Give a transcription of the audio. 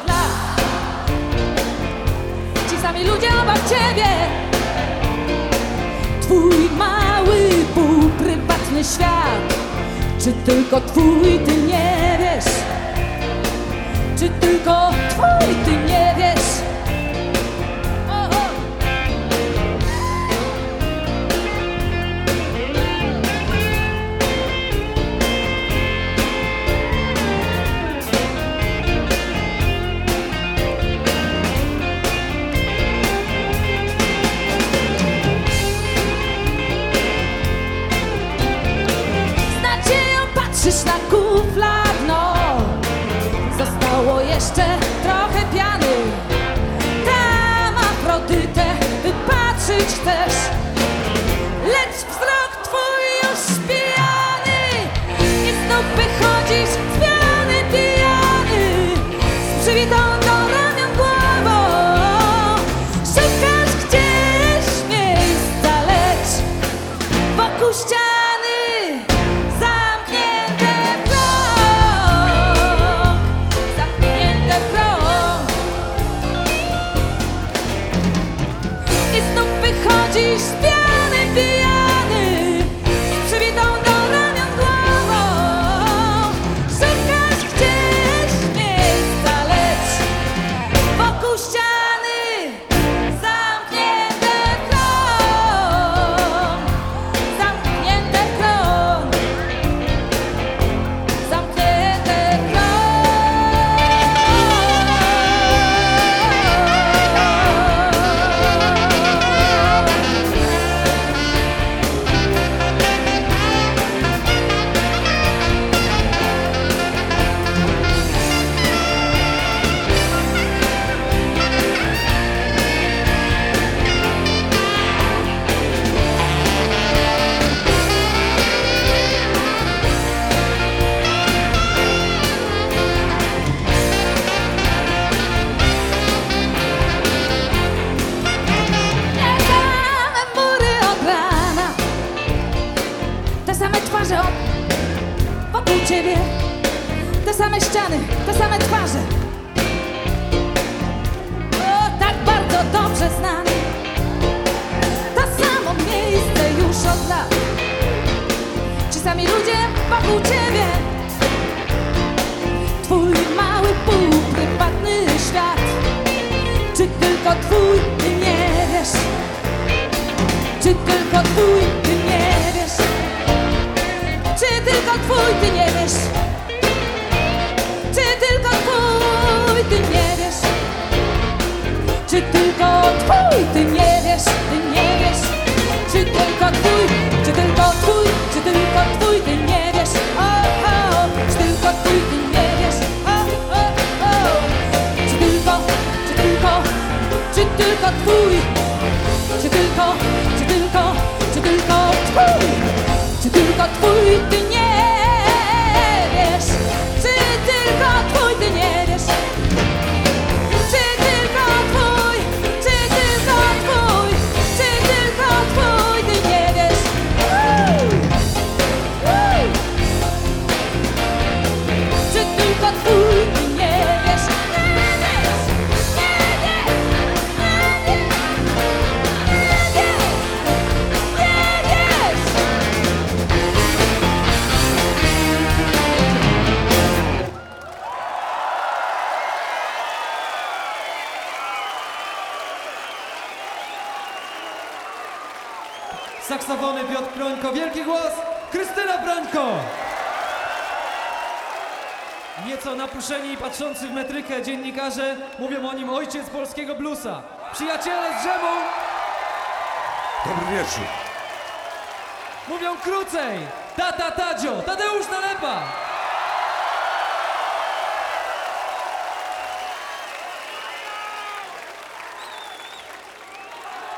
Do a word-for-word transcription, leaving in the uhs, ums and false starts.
lat. Ci sami ludzie obok ciebie, twój mały, półprywatny świat. Czy tylko twój, ty nie wiesz? Czy tylko twój, ty nie wiesz? O, o. Z nadzieją patrzysz na kuflach, no. Zostało jeszcze trochę piany. Tam Afrodytę wypatrzyć chcesz, lecz wzrok twój już pijany. I znów wychodzisz z piany pijany, z przybitą do ramion głową. Szukasz gdzieś miejsca, lecz wokół ściany chodzisz pijany, pijany, z przybitą do ramion głową. Szukasz gdzieś miejsca, lecz wokół ściany zamknięte krąg, zamknięte krąg, zamknięte krąg. Wokół ciebie te same ściany, te same twarze, o, tak bardzo dobrze znane. To samo miejsce już od lat. Ci sami ludzie wokół ciebie, twój mały, półprywatny świat. Czy tylko twój, ty nie wiesz? Czy tylko twój, ty nie wiesz? Czy tylko twój, ty nie wiesz? Czy tylko twój, ty nie wiesz? Czy tylko twój, ty nie wiesz? Ty nie wiesz? Czy tylko twój, czy tylko twój, czy tylko twój, ty nie wiesz? O, o, czy tylko twój, ty nie wiesz? O, o, o. Czy tylko, czy tylko, czy tylko twój? Czy tylko, czy tylko, czy tylko twój? Czy tylko twój, ty nie wiesz? Czy tylko twój, ty nie wiesz? Czy tylko twój, czy tylko twój, czy tylko twój, ty nie wiesz? Uuu, uuu. Czy tylko twój, ty nie wiesz? Nie wiesz, nie wiesz, nie wiesz, nie wiesz, nie wiesz. Saksofony Piotr Brońko, wielki głos Krystyna Brońko. Nieco napuszeni i patrzący w metrykę dziennikarze mówią o nim ojciec polskiego bluesa. Przyjaciele z drzemu Dobry wieczór. mówią krócej. Tata Tadzio, Tadeusz Nalepa.